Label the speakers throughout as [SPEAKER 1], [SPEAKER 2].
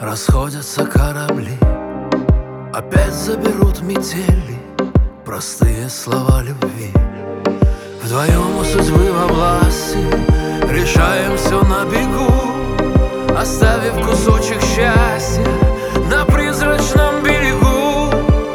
[SPEAKER 1] Расходятся корабли, опять заберут метели простые слова любви. Вдвоем у судьбы во власти решаем все на бегу, оставив кусочек счастья на призрачном берегу.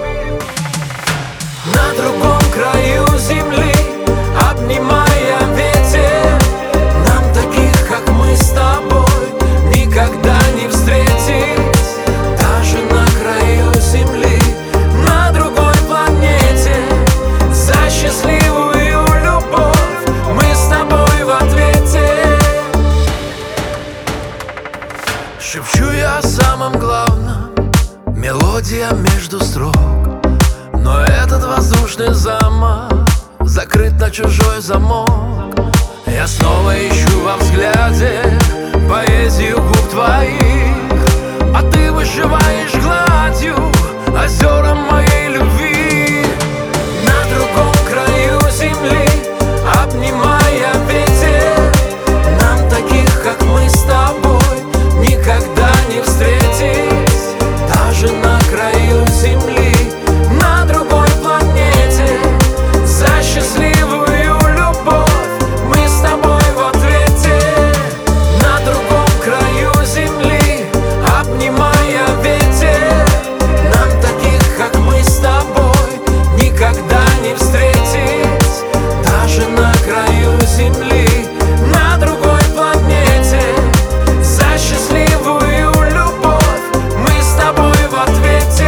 [SPEAKER 1] На другом краю земли, обнимая ветер, нам таких, как мы с тобой, никогда не встретить. Даже на краю земли, на другой планете, за счастливую любовь мы с тобой в ответе. Шепчу я о самом главном, мелодия между строк, но этот воздушный замок закрыт на чужой замок. Я снова ищу во взгляде поэзию губ твоих, а ты вышиваешь гладью озера моей любви. На другом краю земли, обнимая ветер, нам таких, как мы с тобой, никогда не встретить. Даже на краю земли, на другой планете, за счастливую любовь мы с тобой в ответе. На другом краю земли, обнимая ветер, нам таких, как мы с тобой, никогда не встретить. Даже на краю земли, на другой планете, за счастливую любовь мы с тобой в ответе.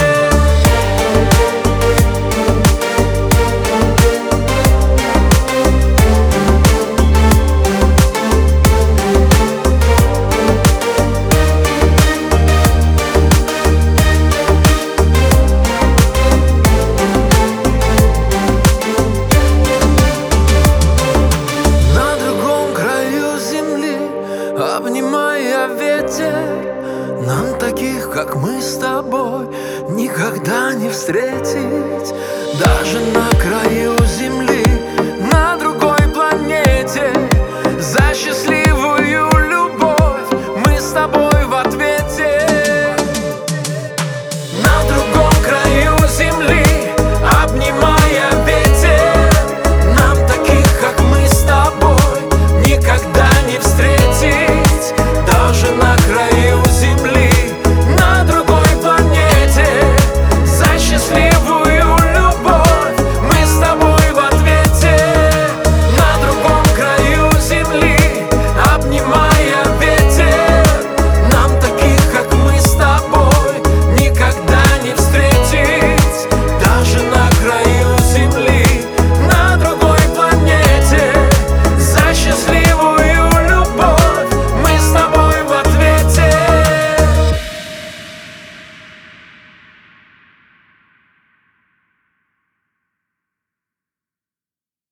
[SPEAKER 1] На другом краю земли, обнимая ветер, нам таких, как мы с тобой, никогда не встретить. Даже на краю земли,